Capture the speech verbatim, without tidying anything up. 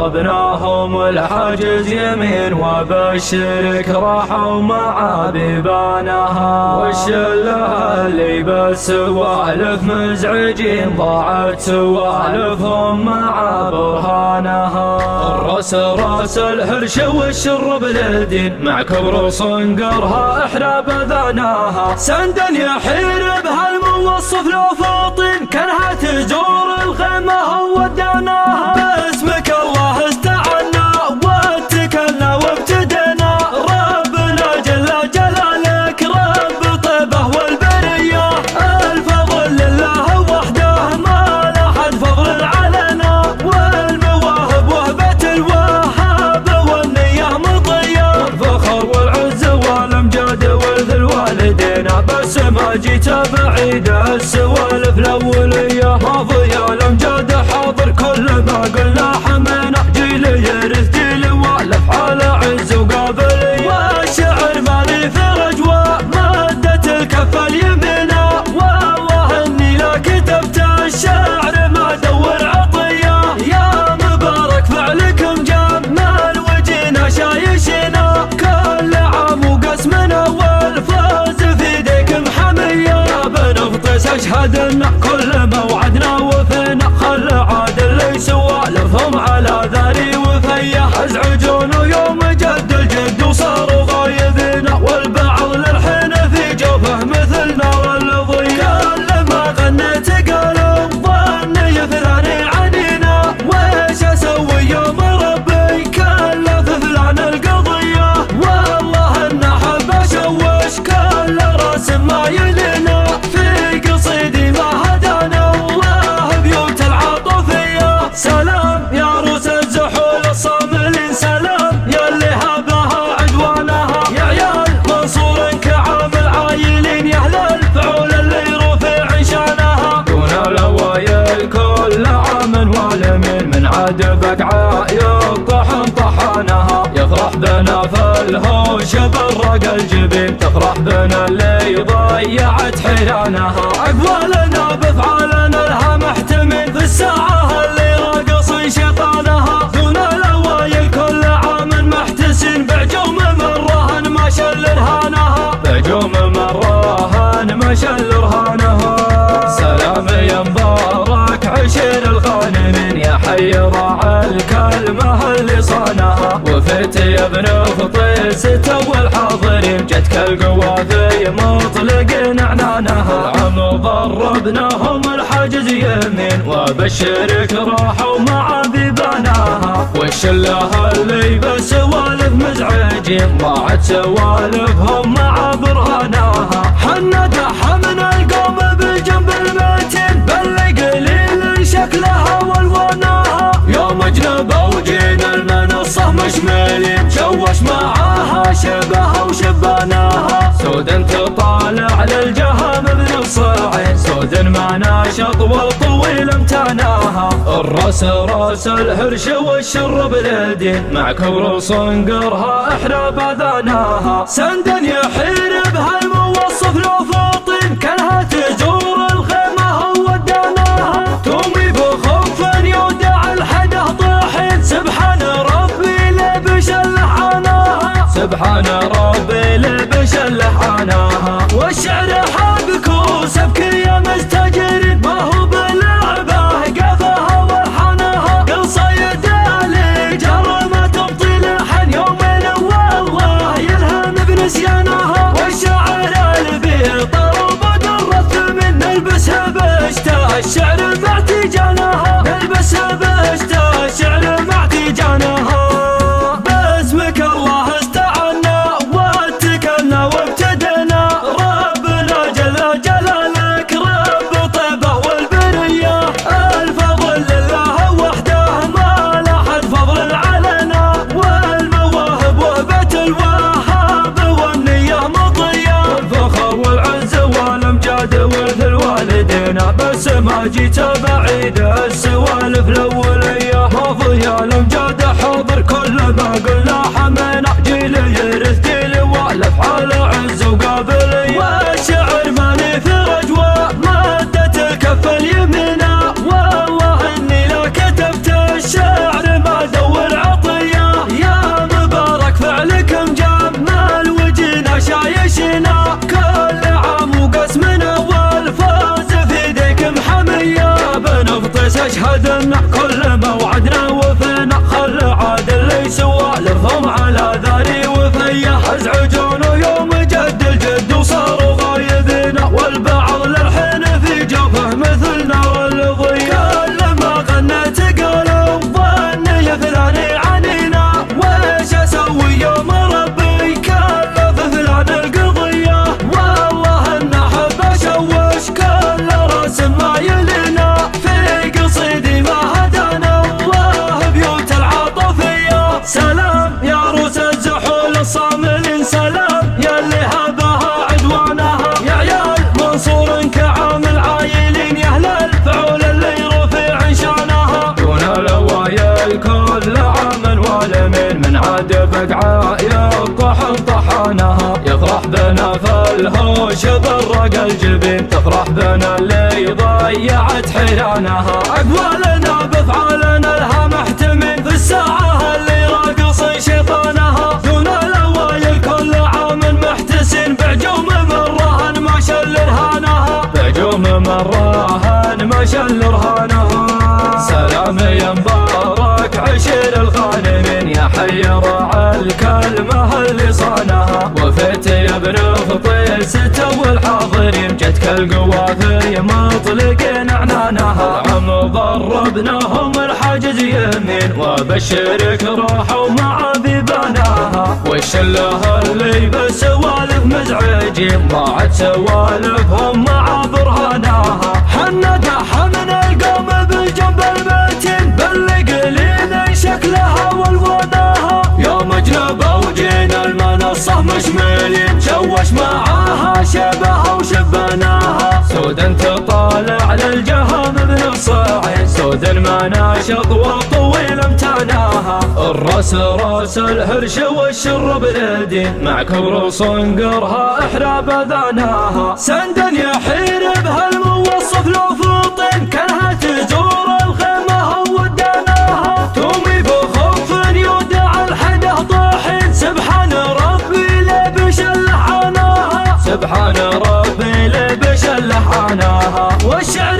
ضربناهم الحاجز يمين وبشرك راحوا مع بيبانها، والشلة اللي بالسوالف مزعجين ضاعت سوالفهم مع برهانها. الراس راس الهرش والشر بالدين مع كبر صنقرها احنا بذناها، سندا يحير بهالموصف لو فاطين كانها تزور الخيمة وداناها. باسمك الله استعنا واتكلنا وابتدينا، ربنا جل جلالك رب طيبه والبرية، الفضل لله وحده ما لحد فضل علينا، والمواهب وهبة الوهاب والنية مطية، والفخر والعز والامجاد والذل والدينا. بس ما جيت بعيد السوالف الاولية، ماضي الامجاد حاضر كل ما قلنا حمينا، جيل يرث جيل والافعال عز وقابلية، والشعر مالي فرج ومادة الكف اليمينة، والله اني لا كتبت الشعر ما دور عطية، يا مبارك فعلكم جمال وجينا شايشنا، كل عام وقسمنا والفوز في ايديكم حمية، بنغطس اشهد ان كل ما وعدنا وفينا، خل عاد اللي سوالفهم على ذاري وفيه، ازعجون يوم جد الجد وصاروا غايبين، والبعض للحين في جوفه مثل نار الضيا، كل ما غنيت قالوا ظني فلاني عنينا، ويش اسوي يوم ربي كلف فلان القضية، والله ان احب اشوش كل راس ما يلينا، في قصيدي ما هدانا الله بيوت العاطفية. سلام يا روس الزحول الصاملين، سلام يا اللي هبها عدوانها، يا عيال منصور كعام العايلين، يا اهل الفعول اللي رفع شانها، دون الاوايل كل عام والمين من عاد بقعة يطحن طحانها، يفرح بنا في الهوش برق الجبين، تفرح بنا اللي ضيعت حيرانها، اقوالنا بافعالنا لها محتمين، في الساعة اللي راقص شيطانها، دون الاوايل كل عام محتسن، بعجوم مراهن ما شل رهانها، بعجوم مراهن ما شل رهانها. سلام يا مبارك عشير الغانمين، يا حي راعى الكلمة اللي صانها، وفيت يا ابن فطيس تو الحاضرين، جتك القوافي مطلق عنانها، العم ضربناهم الحاجز يمين وبشرك راحوا مع بيباناها، والشله اللي بسوالف مزعجين ضاعت سوالفهم مع برهاناها، حنا دحمنا القوم بالجنب المتين، بل قليل شكلها والواناها، يوم اجنبوا وجينا المنصة مشملين، شوش معاها شبها وشباناها، سود تطالع للجهم بنص عين، سود ما ناشط والطويل امتناها، الراس راس الهرش والشر باليدين مع كبر صنقرها احنا بذناها، سندا يحير بهالموصف لو فاطين كانها تزور الخيمة وداناها، تومي بخوف يودع الحده طاحين، سبحان ربي لبش اللحاناها، سبحان ربي لبش اللحاناها، والشعر حابك وسبك يا مستجرين، ما هو بلعبه قفها والحناها، قصيد اللي جر ما تبطي لحن يومين والله يلهم بنسيانها، والشعر البيطر وبدرت من نلبسها بشتا الشعر مع تيجانها، نلبسها بشتا الشعر مع تيجانها. باسمك الله استعنا واتكلنا وابتدينا، ربنا جل جلالك رب طيبه والبرية، الفضل لله وحده ما لحد فضل علينا، والمواهب وهبة الوهاب والنية مطية، والفخر والعز والامجاد والذل والدينا. بس ما جيت بعيد السوالف الاولية، ماضي الامجاد حاضر كل ما قلنا حمينا، جيل يرث جيل والافعال عز وقابلية، والشعر مالي فرج ومادة الكف اليمينة، والله اني لا كتبت الشعر ما دور بس اشهد ان كل ما وعدنا وفينا، خل عاد اللي سوالفهم على ذاري وفيه ازعجون يوم جد الجد وصاروا غايبين، والبعض للحين في جوفه مثل نار الضياء. لما غنيت قالوا ظني فلان عنينا، ويش اسوي يوم ربي كلف فلان القضيه، والله ان احب اشوش كل راس ما يلينا، في قصيدي ما هدانا الله بيوت العاطفيه. سلام يا روس الزحول الصاملين، سلام يا اللي هبها عدوانها، يا عيال منصور كعامل عايلين، يا اهل الفعول اللي رفيع شانها، دون الاوايل كل عام والمين، من عاد بقعه يطحن طحانها، يفرح بنا فالهوش برق الجبين، تفرح بنا اللي ضيعت حيرانها، اقوالنا بافعالنا لها محتمين، في الساعه اللي راقص شيطانها، دون الاوايل كل عام محتسين، بعجوم مراهن ما شل رهانها، بعجوم مراهن ما شل رهانها. سلام يا مبارك عشير الغانمين، يا حي راعى الكلمه اللي صانها، وفيت يا ابن فطيس تو الحاضرين، جتك القوافي مطلقين عنانها، عم ضربناهم الحاجز يمين، وبشرك راحوا مع بيبانها، والشله اللي بسوالف مزعجين، ضاعت سوالفهم مع برهانها، حنتها حمن القوم بالجنب المتين، بالقليل شكلها والواناها، يوم جنبوا وجينا المنصه مشملين، شوش معاها شبها وشبناها، سود تطالع للجهم بنص عين، سود المناشط وطويل امتناها، الراس راس الهرش والشر باليدين، مع كبر صنقرها احراب اذاناها، سند يحير بها الموصف لو فطين، كانها تزور الخيمه وداناها، تومي بخوف يودع الحده طاحين، سبحان ربي لبش اللحاناها، سبحان ربي لبش اللحاناها، والشعر